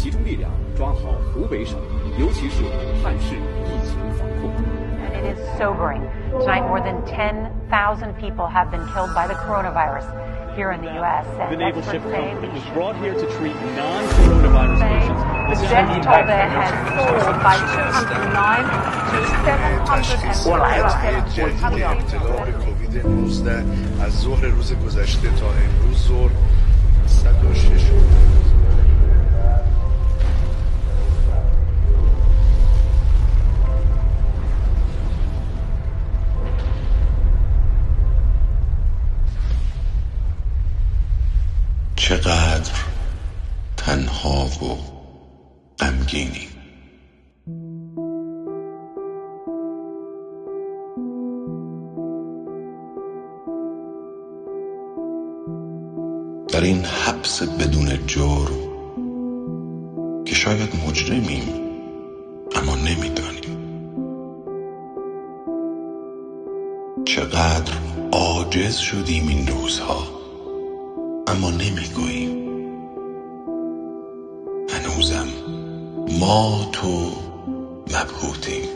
集中力量抓好湖北省，尤其是武汉市疫情防控。 And it is sobering. Tonight, more than 10,000 people have been killed by the coronavirus here in the U.S. The naval ship was brought here to treat non-coronavirus patients. The death toll there has soared by 209 to 707. از ظهر روز گذشته تا امروز ظهر 106. چقدر تنها و غمگینی. در این حبس بدون جرم که شاید مجرمیم اما نمیدانیم. چقدر عاجز شدیم این روزها اما نمیگوییم. هنوزم ما تو مبهوتیم.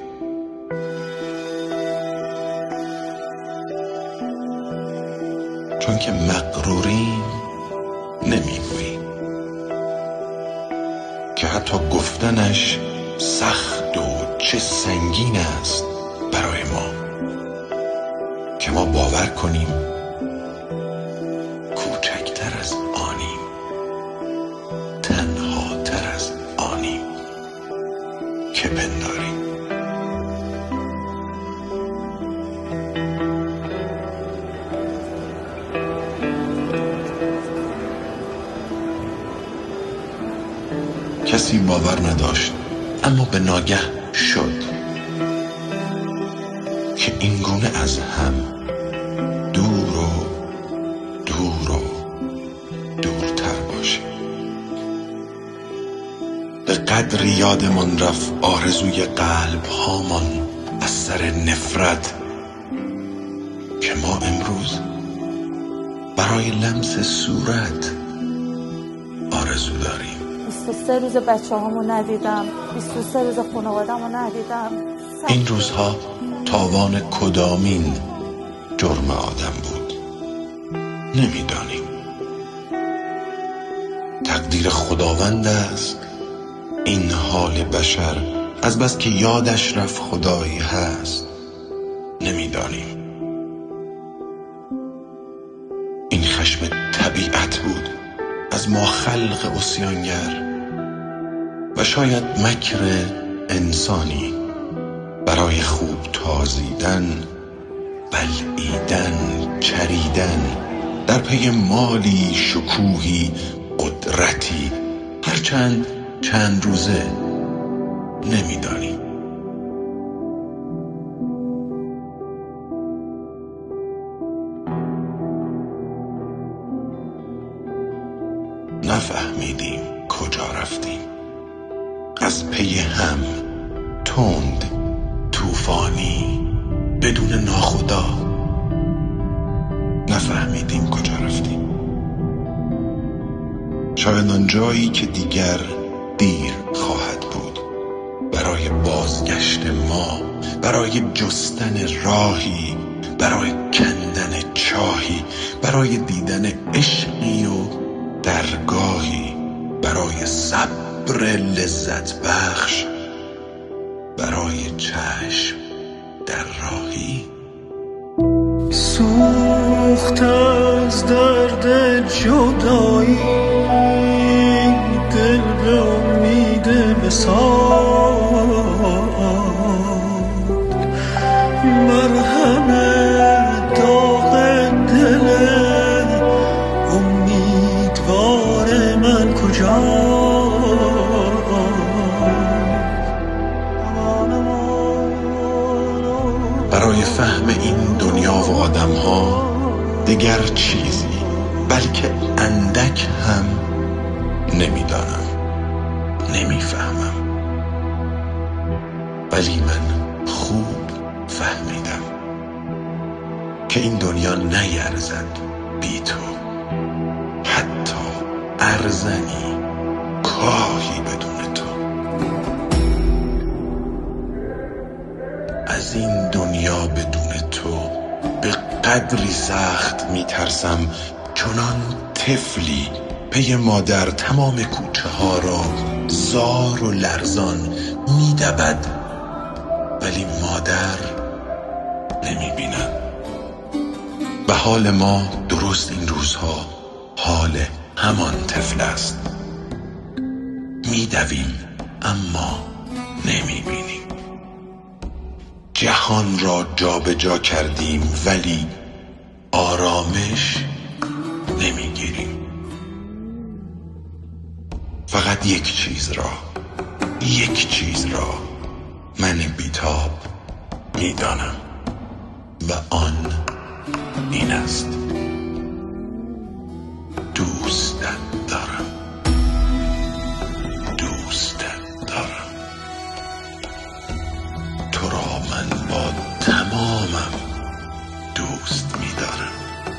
چون که مغروریم نمیگوییم که حتی گفتنش سخت و چه سنگین است برای ما که ما باور کنیم کوچکتر از آنیم، تنها تر از آنیم که پنداریم. کسی باور نداشت اما به ناگه شد که این گونه از هم دور و دورتر باشیم. به قدری یادمان رفت آرزوی قلب هامان از سر نفرت که ما امروز برای لمس صورت آرزو داریم. 23 روز بچه هامو ندیدم، 23 روز خانواده‌مو ندیدم. این روزها تاوان کدامین جرم آدم بود نمیدانیم. تقدیر خداوند است این حال بشر، از بس که یادش رفت خدایی هست نمیدانیم. این خشم طبیعت بود از ما خلق عصیانگر و شاید مکر انسانی برای خوب تازیدن، بلعیدن، چریدن در پی مالی، شکوهی، قدرتی، هرچند چند روزه نمیدانیم. نفهمیدیم کجا رفتیم. از پی هم تند، طوفانی، بدون ناخدا نفهمیدیم کجا رفتیم. شاید آن جایی که دیگر دیر خواهد بود برای بازگشت ما، برای جستن راهی، برای کندن چاهی، برای دیدن عشقی و درگاهی، برای صبر لذت بخش، برای چشم در راهی. سوخت از درد جدایی دل به امید وصال، مرهم داغ دل امیدوار من کجا؟ برای فهم این دنیا و آدم ها دیگر چیزی بلکه اندک هم نمیدانم، نمیفهمم، ولی من خوب فهمیدم که این دنیا نیرزد بی تو، حتی ارزنی گاهی بدون تو. از این دنیا بدون تو به قدری سخت میترسم چنان طفلی پی مادر تمام کوچه ها را زار و لرزان میدود، ولی مادر نمیبیند. و حال ما درست این روزها حال همان طفل است. میدویم اما نمیبینیم. جهان را جابجا کردیم ولی آرامش نمیگیریم. فقط یک چیز را من بیتاب میدانم و آن این است: دوستت دارم. تو را من با تمامم دوست می‌دارم.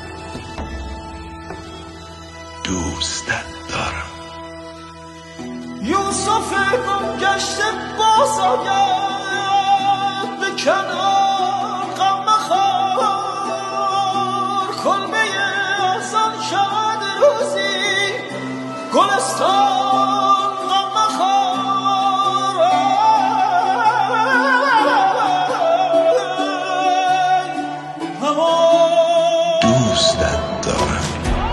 دوستت دارم. یوسف گم گشته باز آید به کنار، غم مخور کلبه احزان شود روزی گلستان، غم مخور دوستت دارم.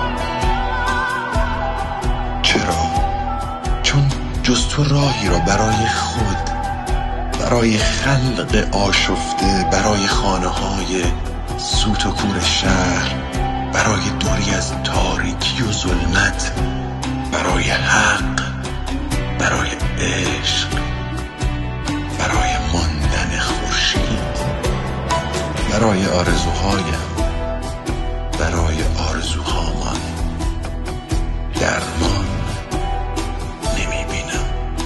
چرا؟ چون جز تو راهی را برای خود، برای خلق آشفته، برای خانه های سوت و کور شهر، برای دوری از تاریکی و ظلمت، برای حق، برای عشق، برای ماندن خورشید، برای آرزوهایم، برای آرزوهامان درمان نمیبینم.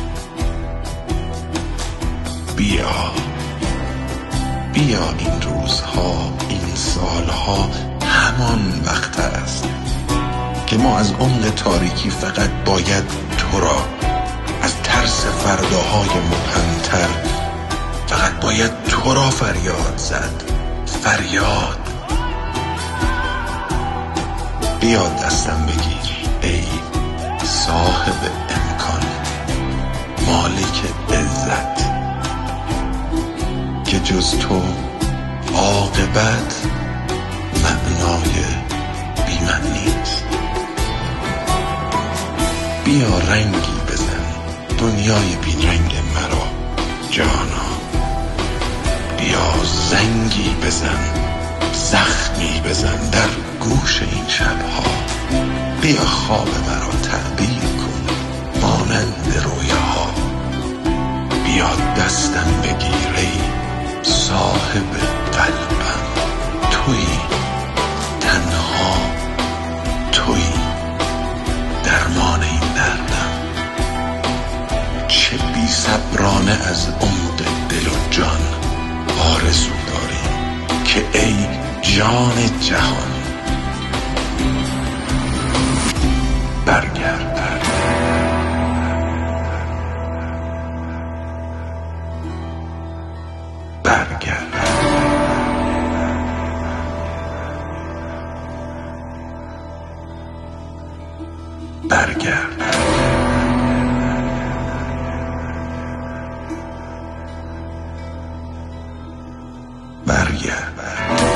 بیا این روزها، این سالها همان وقت است که ما از عمق تاریکی فقط باید تو را، از ترس فرداهای مبهمتر فقط باید تو را فریاد زد. فریاد. بیا دستم بگیر ای صاحب امکان، مالک عزت، که جز تو عاقبت معنای بی‌معنیست. بیا رنگی بزن دنیای بی‌رنگ مرا جانا. بیا زنگی بزن، زخمی بزن در گوش این شبها. بیا خواب مرا تعبیر کن مانند رویاها. بیا دستم بگیر ای صاحب قلبم. تویی، تنها تویی درمان این دردم. چه بی صبرانه از عمق دل و جان آرزو داری که ای جان جهان برگرد. برگرد.